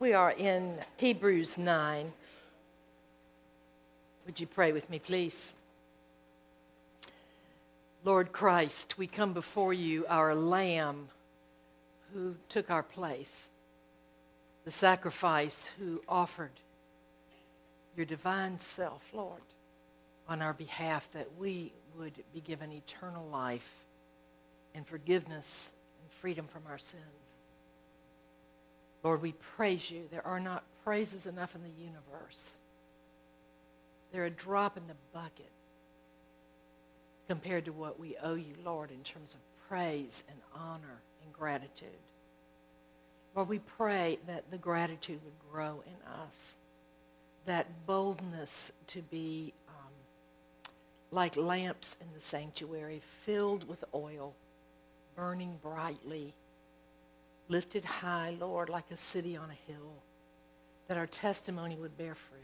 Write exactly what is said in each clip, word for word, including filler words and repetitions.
We are in Hebrews nine. Would you pray with me, please? Lord Christ, we come before you, our Lamb who took our place, the sacrifice who offered your divine self, Lord, on our behalf, that we would be given eternal life and forgiveness and freedom from our sins. Lord, we praise you. There are not praises enough in the universe. They're a drop in the bucket compared to what we owe you, Lord, in terms of praise and honor and gratitude. Lord, we pray that the gratitude would grow in us, that boldness to be um, like lamps in the sanctuary, filled with oil, burning brightly, lifted high, Lord, like a city on a hill, that our testimony would bear fruit,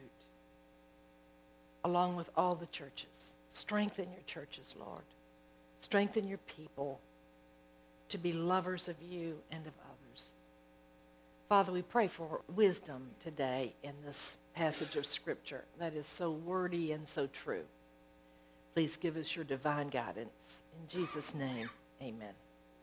along with all the churches. Strengthen your churches, Lord. Strengthen your people to be lovers of you and of others. Father, we pray for wisdom today in this passage of Scripture that is so wordy and so true. Please give us your divine guidance. In Jesus' name, amen.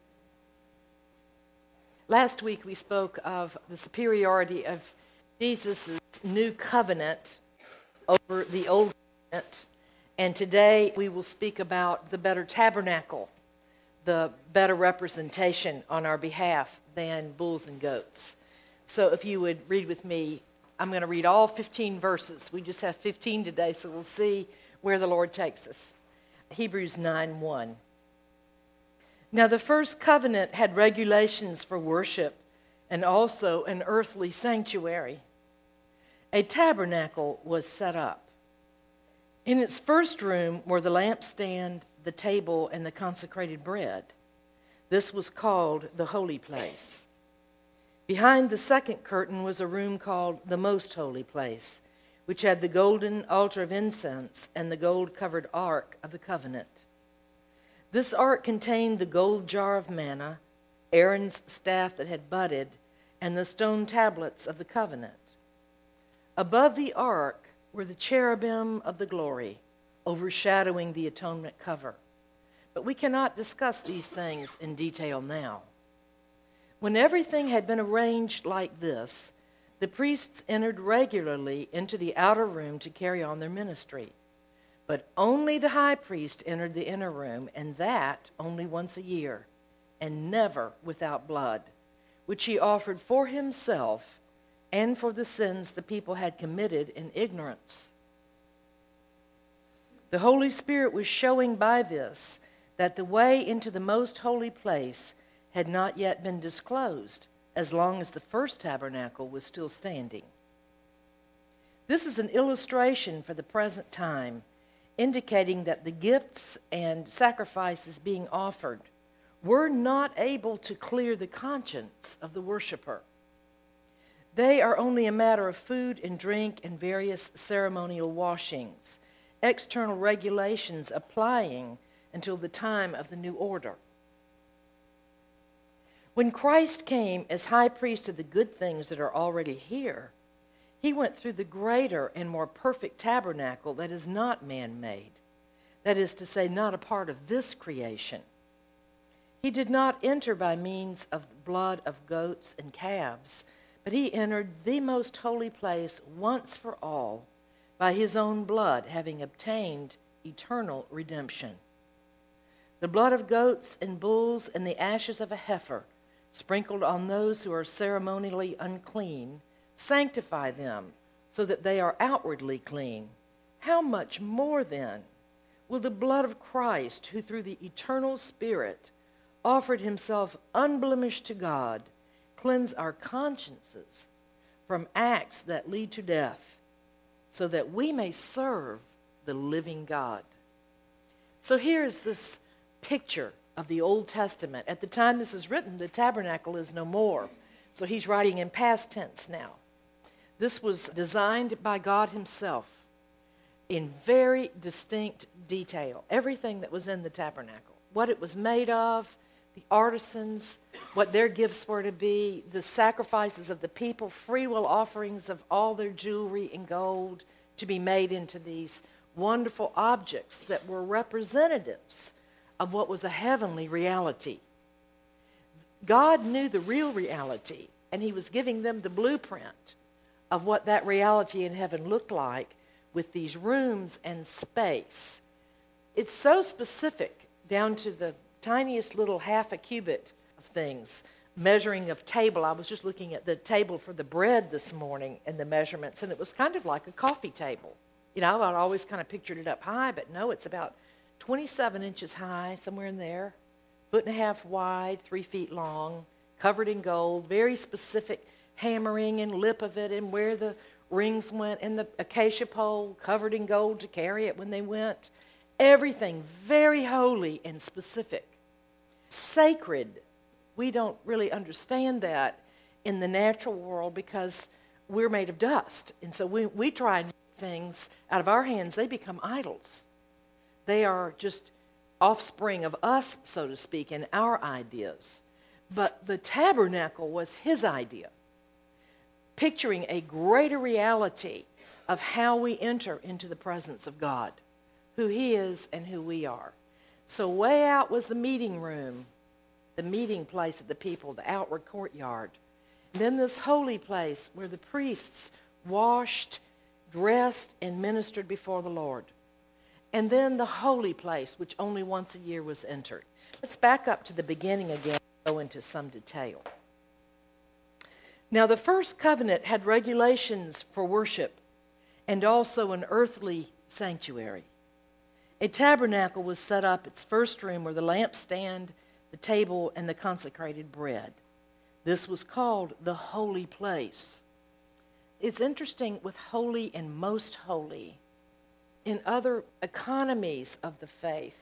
Last week we spoke of the superiority of Jesus' new covenant over the old covenant. And today we will speak about the better tabernacle, the better representation on our behalf than bulls and goats. So if you would read with me, I'm going to read all fifteen verses. We just have fifteen today, so we'll see where the Lord takes us. Hebrews nine one. Now the first covenant had regulations for worship and also an earthly sanctuary. A tabernacle was set up. In its first room were the lampstand, the table, and the consecrated bread. This was called the holy place. Behind the second curtain was a room called the most holy place, which had the golden altar of incense and the gold-covered ark of the covenant. This ark contained the gold jar of manna, Aaron's staff that had budded, and the stone tablets of the covenant. Above the ark were the cherubim of the glory, overshadowing the atonement cover. But we cannot discuss these things in detail now. When everything had been arranged like this, the priests entered regularly into the outer room to carry on their ministry. But only the high priest entered the inner room, and that only once a year, and never without blood, which he offered for himself and for the sins the people had committed in ignorance. The Holy Spirit was showing by this that the way into the most holy place had not yet been disclosed, as long as the first tabernacle was still standing. This is an illustration for the present time, indicating that the gifts and sacrifices being offered were not able to clear the conscience of the worshiper. They are only a matter of food and drink and various ceremonial washings, external regulations applying until the time of the new order. When Christ came as high priest of the good things that are already here, he went through the greater and more perfect tabernacle that is not man-made, that is to say, not a part of this creation. He did not enter by means of the blood of goats and calves, but he entered the most holy place once for all by his own blood, having obtained eternal redemption. The blood of goats and bulls and the ashes of a heifer, sprinkled on those who are ceremonially unclean, sanctify them so that they are outwardly clean. How much more then will the blood of Christ, who through the eternal Spirit offered himself unblemished to God, cleanse our consciences from acts that lead to death, so that we may serve the living God. So here's this picture of the Old Testament. At the time this is written, the tabernacle is no more. So he's writing in past tense now. This was designed by God himself in very distinct detail. Everything that was in the tabernacle, what it was made of, the artisans, what their gifts were to be, the sacrifices of the people, free will offerings of all their jewelry and gold to be made into these wonderful objects that were representatives of what was a heavenly reality. God knew the real reality, and he was giving them the blueprint of what that reality in heaven looked like with these rooms and space. It's so specific, down to the tiniest little half a cubit of things. Measuring of table. I was just looking at the table for the bread this morning and the measurements, and it was kind of like a coffee table. You know, I'd always kind of pictured it up high, but no, it's about twenty-seven inches high, somewhere in there, foot and a half wide, three feet long, covered in gold, very specific hammering and lip of it, and where the rings went, and the acacia pole covered in gold to carry it when they went. Everything very holy and specific. Sacred. We don't really understand that in the natural world because we're made of dust. And so we, we try and make things out of our hands, they become idols. They are just offspring of us, so to speak, and our ideas. But the tabernacle was his idea, picturing a greater reality of how we enter into the presence of God, who he is and who we are. So way out was the meeting room, the meeting place of the people, the outward courtyard. And then this holy place where the priests washed, dressed, and ministered before the Lord. And then the holy place, which only once a year was entered. Let's back up to the beginning again and go into some detail. Now, the first covenant had regulations for worship and also an earthly sanctuary. A tabernacle was set up, its first room, where the lampstand, the table, and the consecrated bread. This was called the holy place. It's interesting with holy and most holy. In other economies of the faith,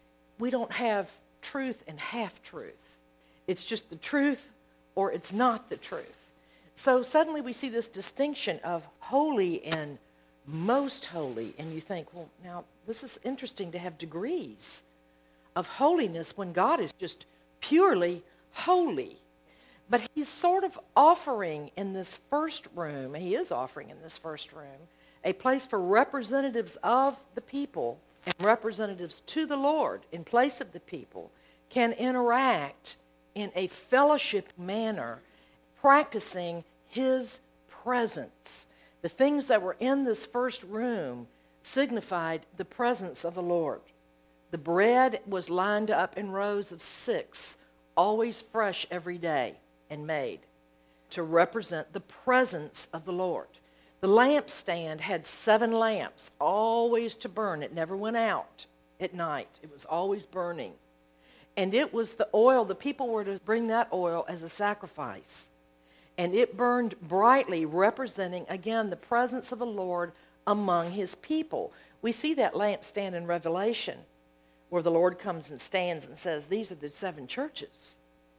we don't have truth and half-truth. It's just the truth or it's not the truth. So suddenly we see this distinction of holy and most holy, and you think, well, now this is interesting to have degrees of holiness when God is just purely holy. But he's sort of offering in this first room, he is offering in this first room, a place for representatives of the people and representatives to the Lord in place of the people can interact in a fellowship manner, practicing his presence. The things that were in this first room signified the presence of the Lord. The bread was lined up in rows of six, always fresh every day and made, to represent the presence of the Lord. The lampstand had seven lamps, always to burn. It never went out at night. It was always burning. And it was the oil, the people were to bring that oil as a sacrifice. And it burned brightly, representing, again, the presence of the Lord among his people. We see that lampstand in Revelation, where the Lord comes and stands and says, these are the seven churches.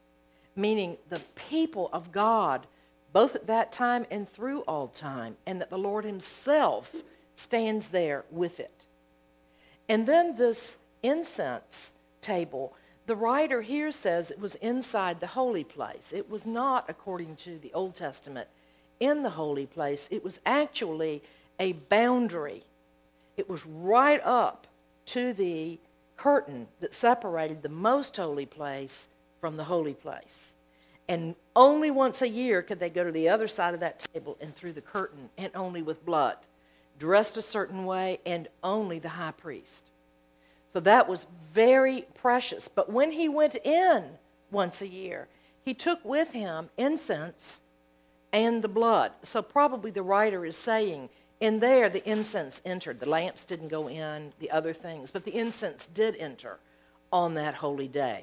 Meaning the people of God, both at that time and through all time, and that the Lord himself stands there with it. And then this incense table, the writer here says it was inside the holy place. It was not, according to the Old Testament, in the holy place. It was actually a boundary. It was right up to the curtain that separated the most holy place from the holy place. And only once a year could they go to the other side of that table and through the curtain, and only with blood, dressed a certain way, and only the high priest. So that was very precious. But when he went in once a year, he took with him incense and the blood. So probably the writer is saying, in there the incense entered. The lamps didn't go in, the other things, but the incense did enter on that holy day.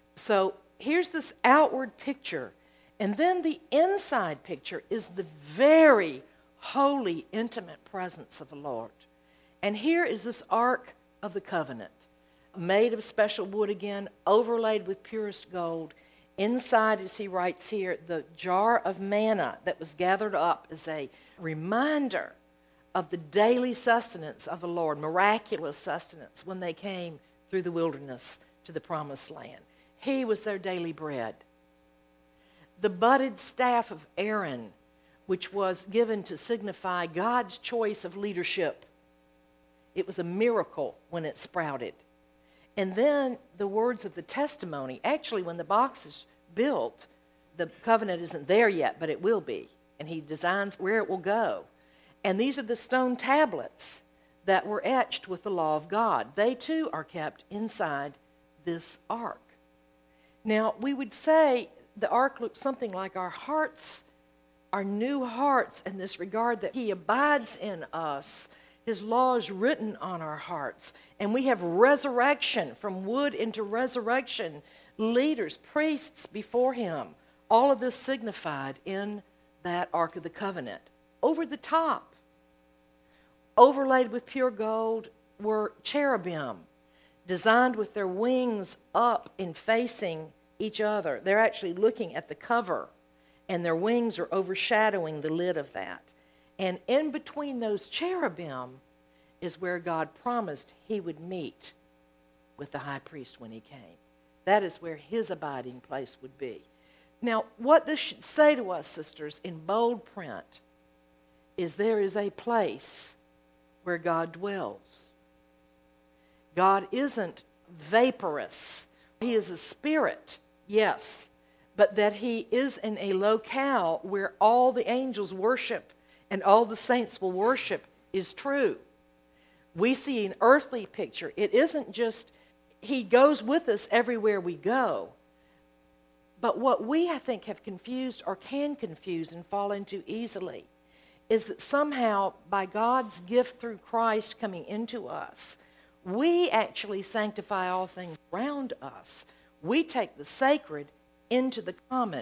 So here's this outward picture, and then the inside picture is the very holy, intimate presence of the Lord. And here is this Ark of the Covenant, made of special wood again, overlaid with purest gold. Inside, as he writes here, the jar of manna that was gathered up as a reminder of the daily sustenance of the Lord, miraculous sustenance when they came through the wilderness to the promised land. He was their daily bread. The budded staff of Aaron, which was given to signify God's choice of leadership. It was a miracle when it sprouted. And then the words of the testimony. Actually, when the box is built, the covenant isn't there yet, but it will be. And he designs where it will go. And these are the stone tablets that were etched with the law of God. They too are kept inside this ark. Now, we would say the ark looks something like our hearts, our new hearts in this regard, that he abides in us. His law is written on our hearts. And we have resurrection, from wood into resurrection, leaders, priests before him. All of this signified in that Ark of the Covenant. Over the top, overlaid with pure gold, were cherubim, designed with their wings up and facing each other. They're actually looking at the cover, and their wings are overshadowing the lid of that. And in between those cherubim is where God promised he would meet with the high priest when he came. That is where his abiding place would be. Now, what this should say to us, sisters, in bold print, is there is a place where God dwells. God isn't vaporous. He is a spirit, yes, but that he is in a locale where all the angels worship and all the saints will worship is true. We see an earthly picture. It isn't just he goes with us everywhere we go. But what we, I think, have confused or can confuse and fall into easily is that somehow by God's gift through Christ coming into us, we actually sanctify all things around us. We take the sacred into the common.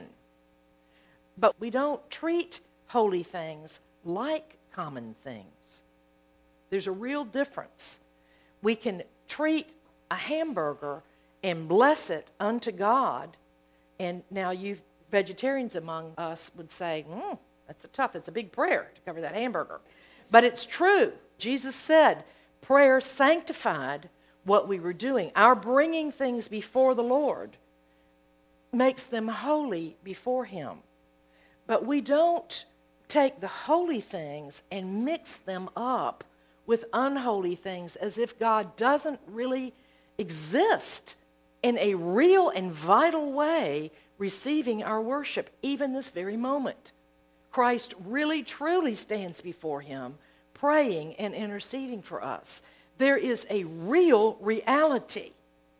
But we don't treat holy things like common things. There's a real difference. We can treat a hamburger and bless it unto God. And now you vegetarians among us would say, mm, that's a tough, that's a big prayer to cover that hamburger. But it's true. Jesus said prayer sanctified what we were doing. Our bringing things before the Lord makes them holy before him. But we don't take the holy things and mix them up with unholy things as if God doesn't really exist in a real and vital way receiving our worship, even this very moment. Christ really truly stands before him, praying and interceding for us. There is a real reality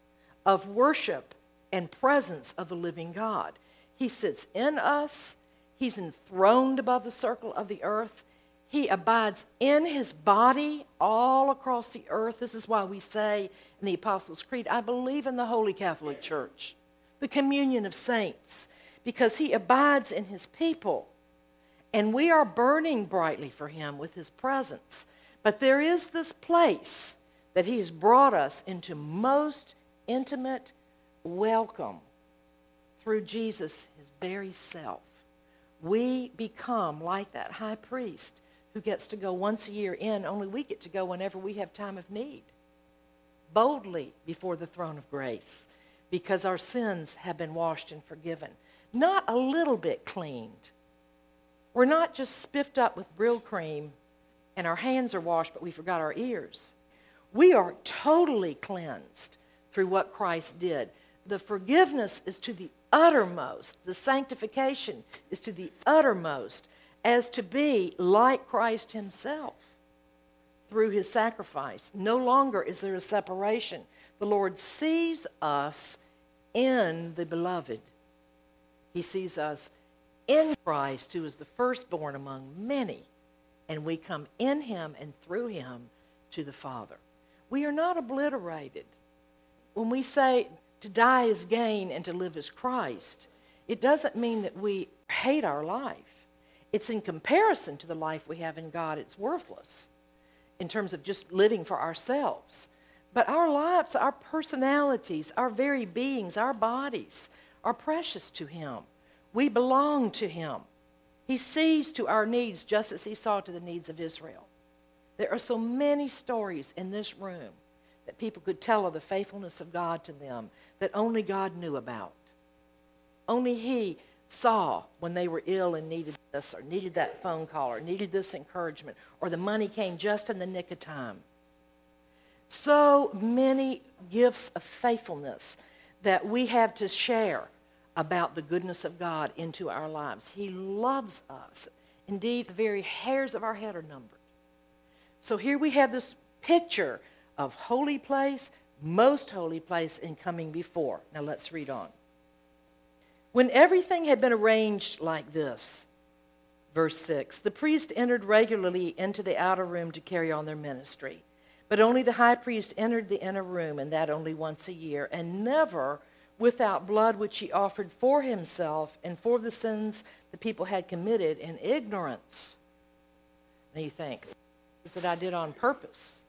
of worship and presence of the living God. He sits in us. He's enthroned above the circle of the earth. He abides in his body all across the earth. This is why we say in the Apostles' Creed, I believe in the Holy Catholic Church, the communion of saints, because he abides in his people. And we are burning brightly for him with his presence. But there is this place that he has brought us into most intimate welcome through Jesus, his very self. We become like that high priest who gets to go once a year in. Only we get to go whenever we have time of need, boldly before the throne of grace, because our sins have been washed and forgiven. Not a little bit cleaned. We're not just spiffed up with Brill cream and our hands are washed, but we forgot our ears. We are totally cleansed through what Christ did. The forgiveness is to the uttermost. The sanctification is to the uttermost, as to be like Christ himself through his sacrifice. No longer is there a separation. The Lord sees us in the beloved. He sees us in Christ, who is the firstborn among many, and we come in him and through him to the Father. We are not obliterated. When we say to die is gain and to live is Christ, it doesn't mean that we hate our life. It's in comparison to the life we have in God, it's worthless in terms of just living for ourselves. But our lives, our personalities, our very beings, our bodies are precious to him. We belong to him. He sees to our needs just as he saw to the needs of Israel. There are so many stories in this room that people could tell of the faithfulness of God to them that only God knew about. Only He saw when they were ill and needed this, or needed that phone call, or needed this encouragement, or the money came just in the nick of time. So many gifts of faithfulness that we have to share about the goodness of God into our lives. He loves us. Indeed, the very hairs of our head are numbered. So here we have this picture of holy place, most holy place, and coming before. Now let's read on. When everything had been arranged like this, verse six, the priest entered regularly into the outer room to carry on their ministry. But only the high priest entered the inner room, and that only once a year, and never without blood which he offered for himself and for the sins the people had committed in ignorance. And you think, is that I did on purpose?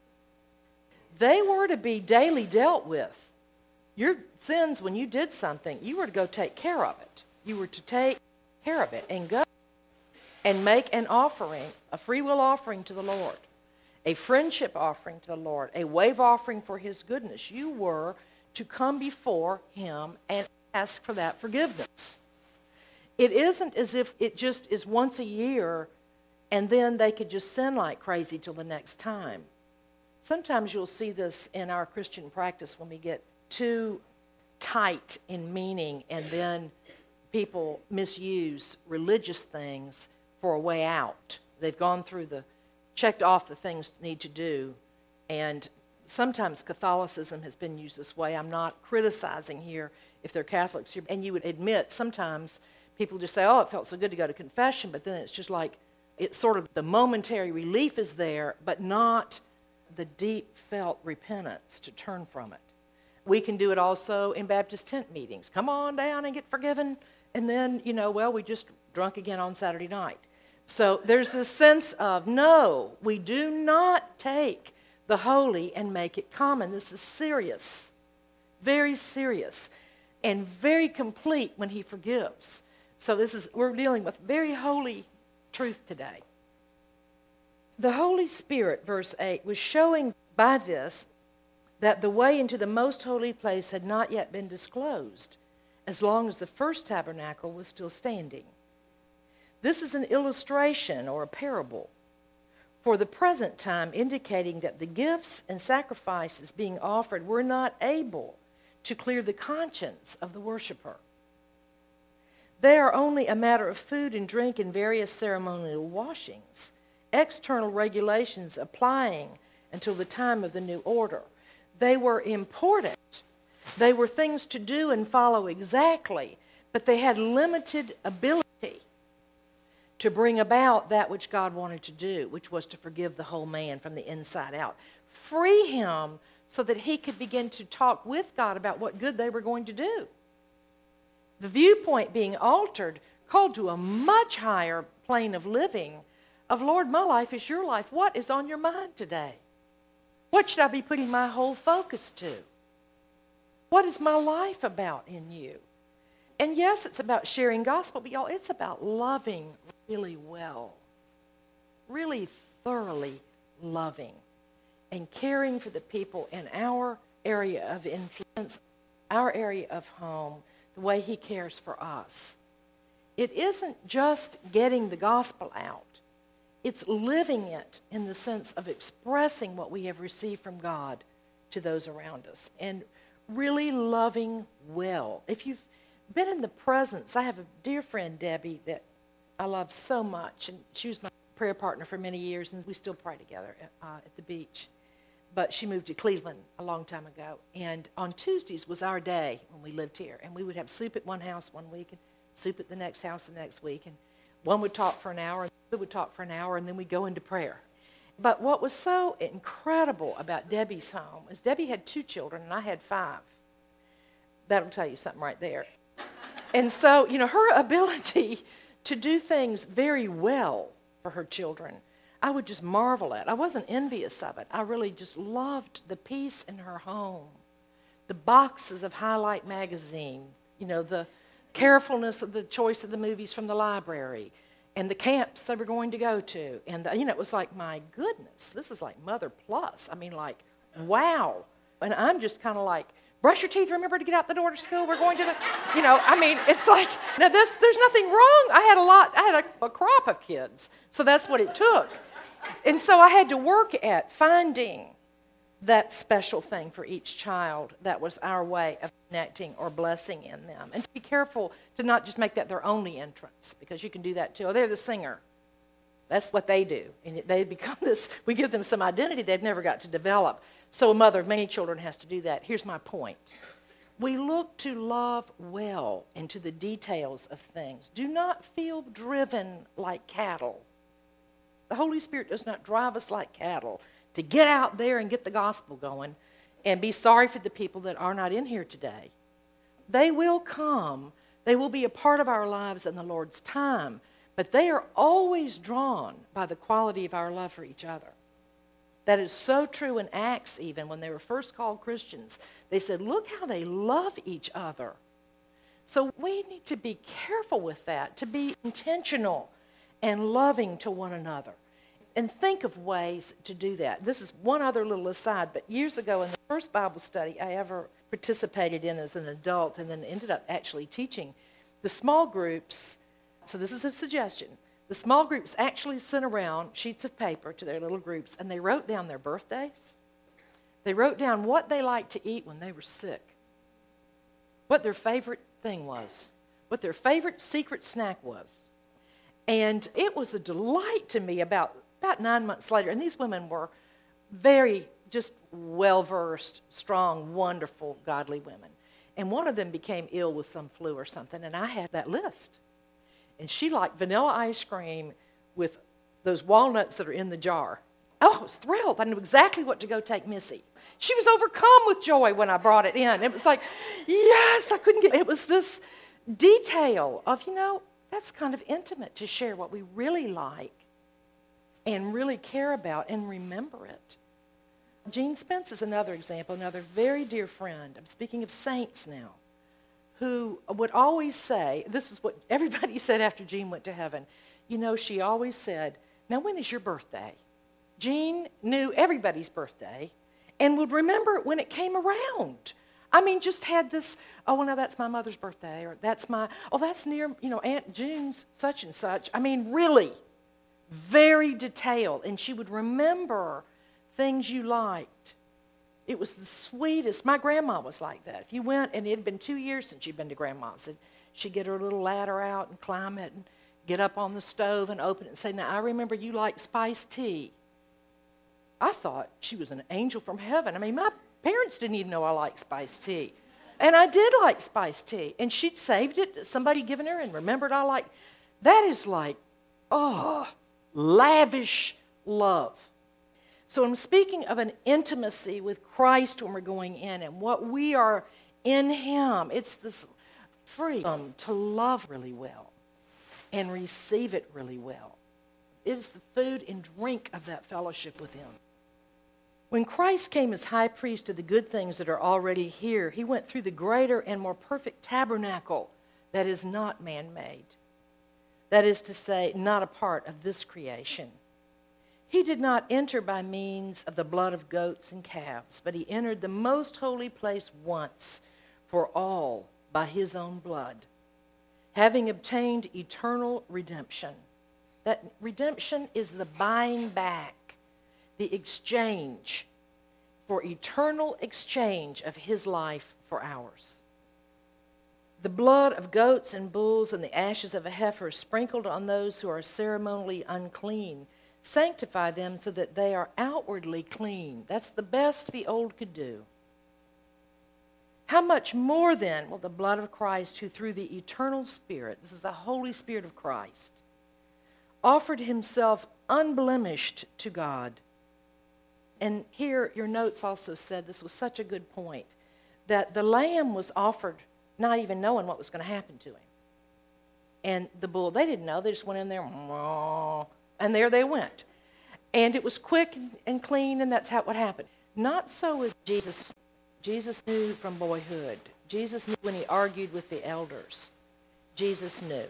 They were to be daily dealt with. Your sins, when you did something, you were to go take care of it. You were to take care of it and go and make an offering, a free will offering to the Lord, a friendship offering to the Lord, a wave offering for His goodness. You were to come before Him and ask for that forgiveness. It isn't as if it just is once a year and then they could just sin like crazy till the next time. Sometimes you'll see this in our Christian practice when we get too tight in meaning, and then people misuse religious things for a way out. They've gone through the, checked off the things they need to do, and sometimes Catholicism has been used this way. I'm not criticizing here if they're Catholics, and you would admit sometimes people just say, oh, it felt so good to go to confession, but then it's just like, it's sort of the momentary relief is there, but not the deep felt repentance to turn from it. We can do it also in Baptist tent meetings. Come on down and get forgiven. And then, you know, well, we just drunk again on Saturday night. So there's this sense of, no, we do not take the holy and make it common. This is serious, very serious, and very complete when He forgives. So this is, we're dealing with very holy truth today. The Holy Spirit, verse eight, was showing by this that the way into the most holy place had not yet been disclosed, as long as the first tabernacle was still standing. This is an illustration or a parable for the present time, indicating that the gifts and sacrifices being offered were not able to clear the conscience of the worshiper. They are only a matter of food and drink and various ceremonial washings, external regulations applying until the time of the new order. They were important. They were things to do and follow exactly, but they had limited ability to bring about that which God wanted to do, which was to forgive the whole man from the inside out. Free him so that he could begin to talk with God about what good they were going to do. The viewpoint being altered, called to a much higher plane of living, of Lord, my life is your life. What is on your mind today? What should I be putting my whole focus to? What is my life about in you? And yes, it's about sharing gospel, but y'all, it's about loving really well, really thoroughly loving and caring for the people in our area of influence, our area of home, the way He cares for us. It isn't just getting the gospel out. It's living it in the sense of expressing what we have received from God to those around us and really loving well. If you've been in the presence, I have a dear friend, Debbie, that I love so much, and she was my prayer partner for many years, and we still pray together uh, at the beach. But she moved to Cleveland a long time ago, and on Tuesdays was our day when we lived here, and we would have soup at one house one week and soup at the next house the next week, and one would talk for an hour, and the other would talk for an hour, and then we'd go into prayer. But what was so incredible about Debbie's home is Debbie had two children, and I had five. That'll tell you something right there. And so, you know, her ability to do things very well for her children, I would just marvel at. I wasn't envious of it. I really just loved the peace in her home, the boxes of Highlight magazine, you know, the carefulness of the choice of the movies from the library, and the camps they were going to go to. And, the, you know, it was like, my goodness, this is like Mother Plus. I mean, like, wow. And I'm just kind of like, brush your teeth, remember to get out the door to school, we're going to the, you know, I mean, it's like, now this, there's nothing wrong. I had a lot, I had a, a crop of kids, so that's what it took. And so I had to work at finding that special thing for each child that was our way of connecting or blessing in them. And to be careful to not just make that their only entrance, because you can do that too. Oh, they're the singer. That's what they do. And they become this, we give them some identity they've never got to develop. So a mother of many children has to do that. Here's my point. We look to love well into the details of things. Do not feel driven like cattle. The Holy Spirit does not drive us like cattle to get out there and get the gospel going and be sorry for the people that are not in here today. They will come. They will be a part of our lives in the Lord's time. But they are always drawn by the quality of our love for each other. That is so true in Acts even. When they were first called Christians, they said, look how they love each other. So we need to be careful with that, to be intentional and loving to one another. And think of ways to do that. This is one other little aside, but years ago in the first Bible study I ever participated in as an adult and then ended up actually teaching, the small groups, so this is a suggestion, the small groups actually sent around sheets of paper to their little groups and they wrote down their birthdays. They wrote down what they liked to eat when they were sick, what their favorite thing was, what their favorite secret snack was. And it was a delight to me about About nine months later, and these women were very just well-versed, strong, wonderful, godly women. And one of them became ill with some flu or something, and I had that list. And she liked vanilla ice cream with those walnuts that are in the jar. Oh, I was thrilled. I knew exactly what to go take Missy. She was overcome with joy when I brought it in. It was like, yes, I couldn't get it. It was this detail of, you know, that's kind of intimate to share what we really like and really care about and remember it. Gene Spence is another example, another very dear friend. I'm speaking of saints now, who would always say, this is what everybody said after Gene went to heaven. You know, she always said, now when is your birthday? Gene knew everybody's birthday and would remember it when it came around. I mean, just had this, oh, well, now that's my mother's birthday, or that's my, oh, that's near, you know, Aunt June's such and such. I mean, really. Very detailed, and she would remember things you liked. It was the sweetest. My grandma was like that. If you went, and it had been two years since you'd been to Grandma's, she'd get her little ladder out and climb it and get up on the stove and open it and say, now, I remember you like spiced tea. I thought she was an angel from heaven. I mean, my parents didn't even know I liked spiced tea. And I did like spiced tea. And she'd saved it, somebody given her, and remembered I liked. That is like, oh, lavish love. So I'm speaking of an intimacy with Christ when we're going in and what we are in Him. It's this freedom to love really well and receive it really well. It is the food and drink of that fellowship with Him. When Christ came as high priest of the good things that are already here, He went through the greater and more perfect tabernacle that is not man-made. That is to say, not a part of this creation. He did not enter by means of the blood of goats and calves, but He entered the most holy place once for all by His own blood, having obtained eternal redemption. That redemption is the buying back, the exchange for eternal exchange of His life for ours. The blood of goats and bulls and the ashes of a heifer sprinkled on those who are ceremonially unclean sanctify them so that they are outwardly clean. That's the best the old could do. How much more then will the blood of Christ, who through the eternal Spirit, this is the Holy Spirit of Christ, offered Himself unblemished to God. And here your notes also said, this was such a good point, that the lamb was offered not even knowing what was going to happen to him. And the bull, they didn't know. They just went in there, and there they went. And it was quick and clean, and that's how it would happen. Not so with Jesus. Jesus knew from boyhood. Jesus knew when He argued with the elders. Jesus knew.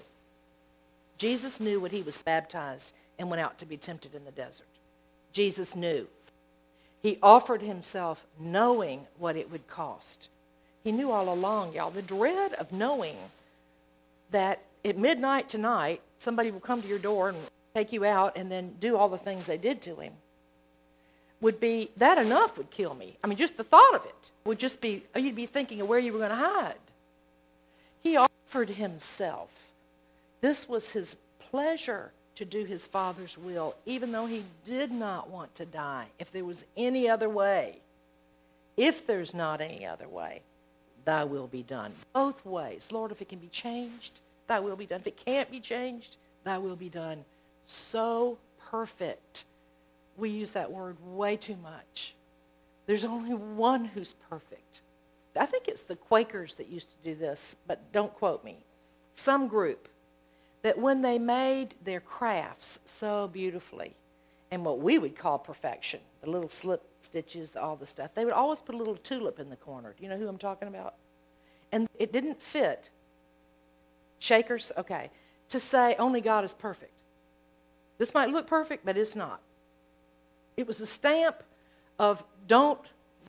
Jesus knew when He was baptized and went out to be tempted in the desert. Jesus knew. He offered himself knowing what it would cost. He knew all along, y'all, the dread of knowing that at midnight tonight, somebody will come to your door and take you out and then do all the things they did to him would be, that enough would kill me. I mean, just the thought of it would just be, you'd be thinking of where you were going to hide. He offered himself. This was his pleasure to do his Father's will, even though he did not want to die. If there was any other way, if there's not any other way, thy will be done. Both ways. Lord, if it can be changed, thy will be done. If it can't be changed, thy will be done. So perfect. We use that word way too much. There's only one who's perfect. I think it's the Quakers that used to do this, but don't quote me. Some group that when they made their crafts so beautifully, and what we would call perfection, the little slip stitches, all the stuff, they would always put a little tulip in the corner. Do you know who I'm talking about? And it didn't fit. Shakers? Okay. To say only God is perfect. This might look perfect, but it's not. It was a stamp of don't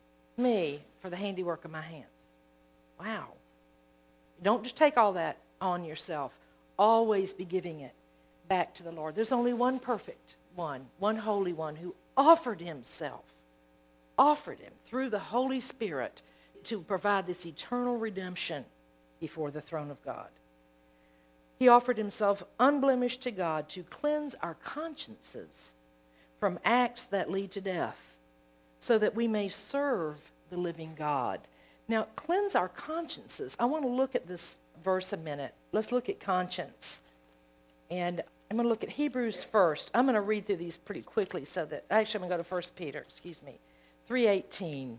me for the handiwork of my hands. Wow. Don't just take all that on yourself. Always be giving it back to the Lord. There's only one perfect one, one holy one who offered himself, offered him through the Holy Spirit to provide this eternal redemption before the throne of God. He offered himself unblemished to God to cleanse our consciences from acts that lead to death, so that we may serve the living God. Now, cleanse our consciences. I want to look at this verse a minute. Let's look at conscience. And I'm going to look at Hebrews first. I'm going to read through these pretty quickly so that, actually I'm going to go to First Peter, excuse me, three eighteen.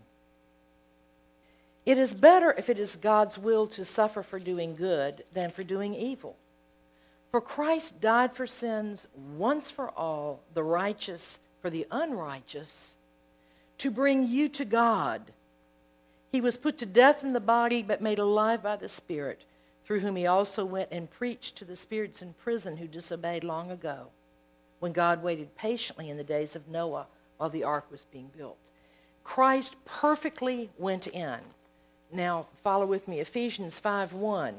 It is better if it is God's will to suffer for doing good than for doing evil. For Christ died for sins once for all, the righteous for the unrighteous, to bring you to God. He was put to death in the body, but made alive by the Spirit, through whom he also went and preached to the spirits in prison who disobeyed long ago, when God waited patiently in the days of Noah while the ark was being built. Christ perfectly went in. Now, follow with me, Ephesians five one.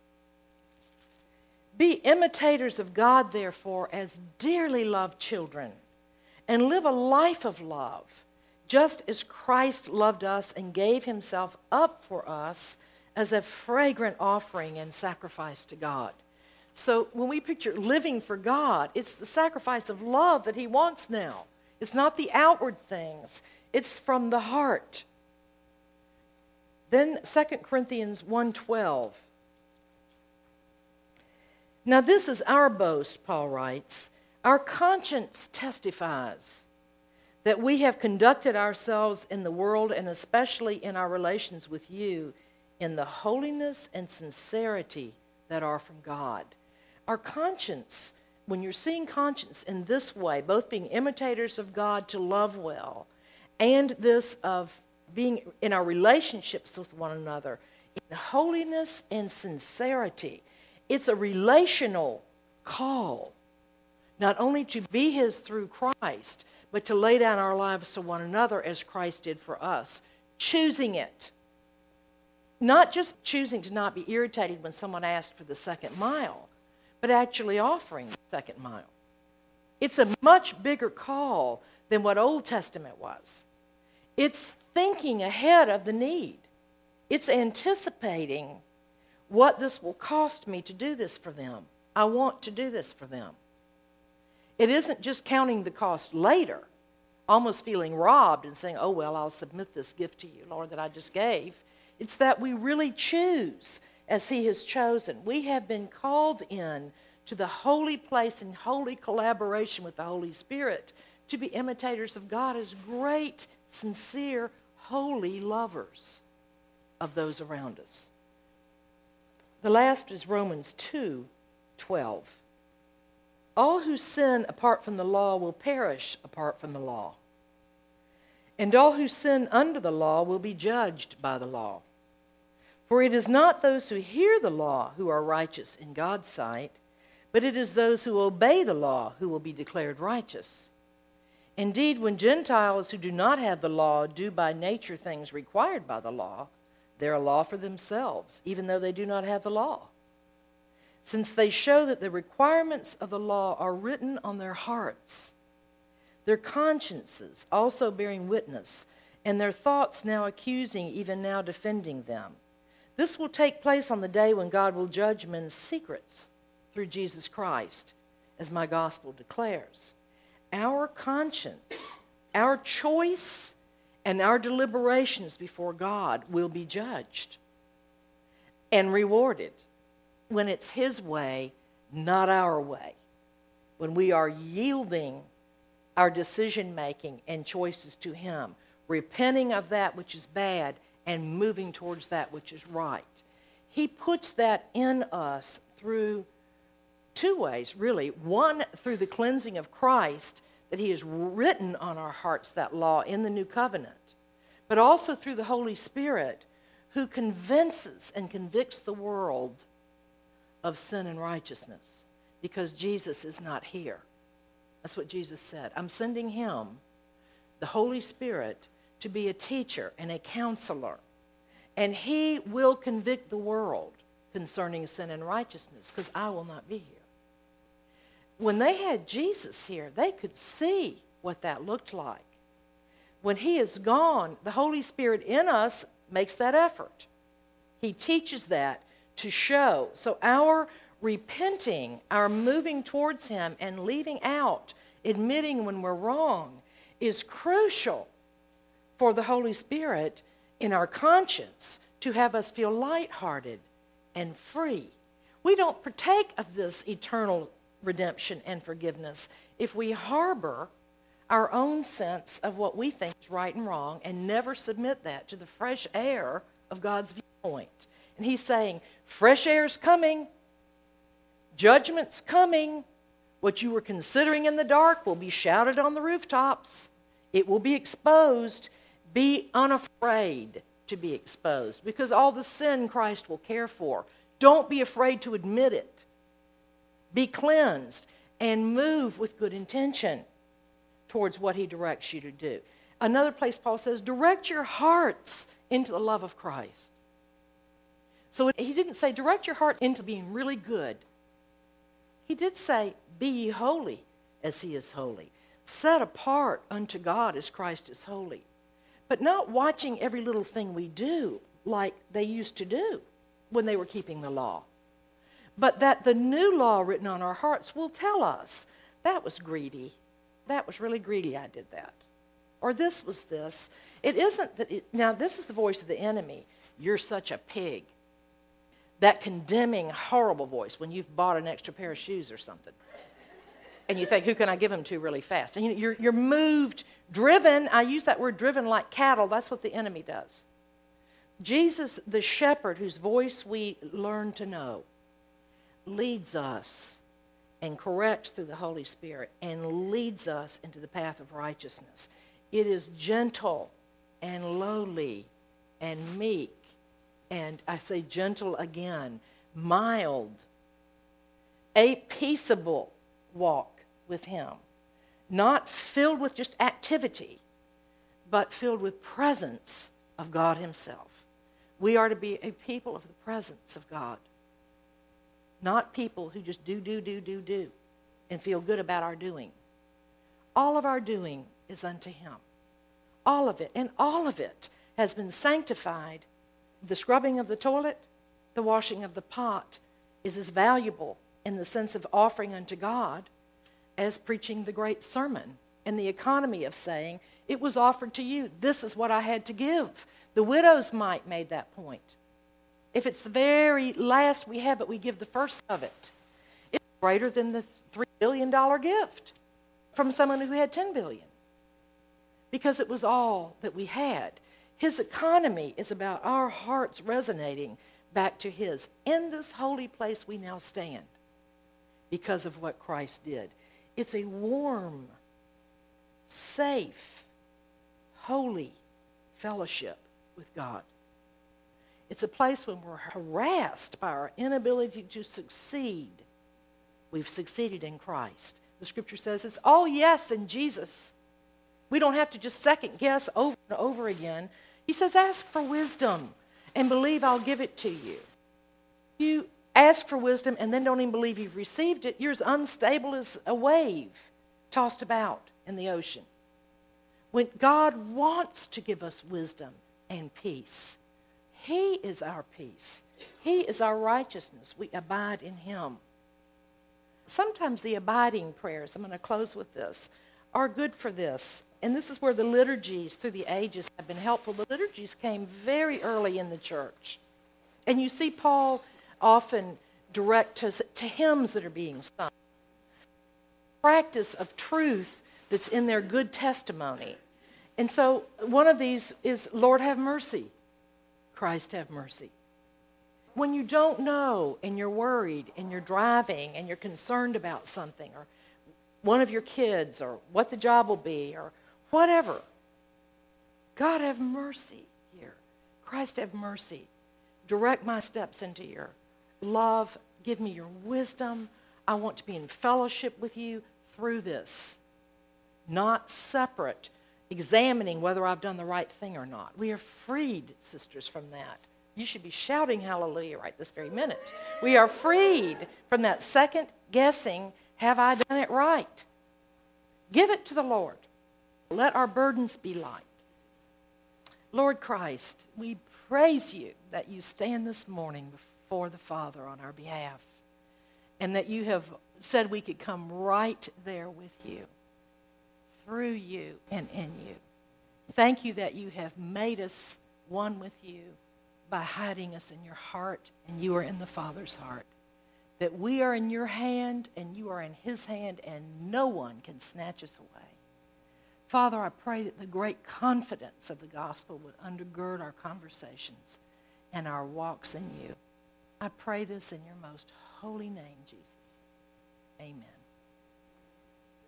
Be imitators of God, therefore, as dearly loved children, and live a life of love, just as Christ loved us and gave himself up for us as a fragrant offering and sacrifice to God. So when we picture living for God, it's the sacrifice of love that he wants now. It's not the outward things. It's from the heart. Then Second Corinthians one twelve. Now this is our boast, Paul writes. Our conscience testifies that we have conducted ourselves in the world, and especially in our relations with you, in the holiness and sincerity that are from God. Our conscience, when you're seeing conscience in this way, both being imitators of God to love well, and this of being in our relationships with one another, in holiness and sincerity, it's a relational call, not only to be his through Christ, but to lay down our lives to one another as Christ did for us, choosing it. Not just choosing to not be irritated when someone asked for the second mile, but actually offering the second mile. It's a much bigger call than what Old Testament was. It's thinking ahead of the need. It's anticipating what this will cost me to do this for them. I want to do this for them. It isn't just counting the cost later, almost feeling robbed and saying, oh, well, I'll submit this gift to you, Lord, that I just gave. It's that we really choose as he has chosen. We have been called in to the holy place in holy collaboration with the Holy Spirit to be imitators of God as great, sincere, holy lovers of those around us. The last is Romans two twelve. All who sin apart from the law will perish apart from the law. And all who sin under the law will be judged by the law. For it is not those who hear the law who are righteous in God's sight, but it is those who obey the law who will be declared righteous. Indeed, when Gentiles who do not have the law do by nature things required by the law, they're a law for themselves, even though they do not have the law, since they show that the requirements of the law are written on their hearts, their consciences also bearing witness, and their thoughts now accusing, even now defending them. This will take place on the day when God will judge men's secrets through Jesus Christ, as my gospel declares. Our conscience, our choice, and our deliberations before God will be judged and rewarded when it's His way, not our way. When we are yielding our decision-making and choices to Him, repenting of that which is bad and moving towards that which is right. He puts that in us through two ways, really. One, through the cleansing of Christ, that He has written on our hearts that law in the new covenant, but also through the Holy Spirit, who convinces and convicts the world of sin and righteousness, because Jesus is not here. That's what Jesus said. I'm sending Him, the Holy Spirit, to be a teacher and a counselor, and He will convict the world concerning sin and righteousness, because I will not be here. When they had Jesus here, they could see what that looked like. When He is gone, the Holy Spirit in us makes that effort. He teaches that to show. So our repenting, our moving towards Him and leaving out, admitting when we're wrong, is crucial for the Holy Spirit in our conscience to have us feel lighthearted and free. We don't partake of this eternal redemption and forgiveness if we harbor our own sense of what we think is right and wrong and never submit that to the fresh air of God's viewpoint. And He's saying, fresh air's coming, judgment's coming, what you were considering in the dark will be shouted on the rooftops. It will be exposed. Be unafraid to be exposed, because all the sin Christ will care for. Don't be afraid to admit it. Be cleansed and move with good intention towards what He directs you to do. Another place Paul says, direct your hearts into the love of Christ. So he didn't say direct your heart into being really good. He did say, be ye holy as He is holy. Set apart unto God as Christ is holy. But not watching every little thing we do like they used to do when they were keeping the law. But that the new law written on our hearts will tell us, that was greedy. That was really greedy, I did that. Or this was this. It isn't that, it, now this is the voice of the enemy. You're such a pig. That condemning, horrible voice when you've bought an extra pair of shoes or something. And you think, who can I give them to really fast? And you're, you're moved, driven. I use that word driven like cattle. That's what the enemy does. Jesus, the shepherd whose voice we learn to know, leads us and corrects through the Holy Spirit and leads us into the path of righteousness. It is gentle and lowly and meek, and I say gentle again, mild, a peaceable walk with Him, not filled with just activity, but filled with presence of God Himself. We are to be a people of the presence of God, not people who just do, do, do, do, do, and feel good about our doing. All of our doing is unto Him. All of it, and all of it has been sanctified. The scrubbing of the toilet, the washing of the pot is as valuable in the sense of offering unto God as preaching the great sermon, and the economy of saying, it was offered to you. This is what I had to give. The widow's mite made that point. If it's the very last we have, but we give the first of it, it's greater than the three billion dollars gift from someone who had ten billion dollars, because it was all that we had. His economy is about our hearts resonating back to His. In this holy place we now stand because of what Christ did. It's a warm, safe, holy fellowship with God. It's a place when we're harassed by our inability to succeed. We've succeeded in Christ. The Scripture says it's all yes in Jesus. We don't have to just second guess over and over again. He says, ask for wisdom and believe I'll give it to you. You ask for wisdom and then don't even believe you've received it. You're as unstable as a wave tossed about in the ocean. When God wants to give us wisdom and peace, He is our peace. He is our righteousness. We abide in Him. Sometimes the abiding prayers, I'm going to close with this, are good for this. And this is where the liturgies through the ages have been helpful. The liturgies came very early in the church. And you see Paul often direct to, to hymns that are being sung. Practice of truth that's in their good testimony. And so one of these is, Lord have mercy, Christ have mercy. When you don't know and you're worried and you're driving and you're concerned about something or one of your kids or what the job will be or whatever, God have mercy here. Christ have mercy. Direct my steps into your love. Give me your wisdom. I want to be in fellowship with you through this. Not separate, examining whether I've done the right thing or not. We are freed, sisters, from that. You should be shouting hallelujah right this very minute. We are freed from that second guessing, have I done it right? Give it to the Lord. Let our burdens be light. Lord Christ, we praise you that you stand this morning before the Father on our behalf and that you have said we could come right there with you, through you and in you. Thank you that you have made us one with you by hiding us in your heart and you are in the Father's heart. That we are in your hand and you are in his hand and no one can snatch us away. Father, I pray that the great confidence of the gospel would undergird our conversations and our walks in you. I pray this in your most holy name, Jesus. Amen.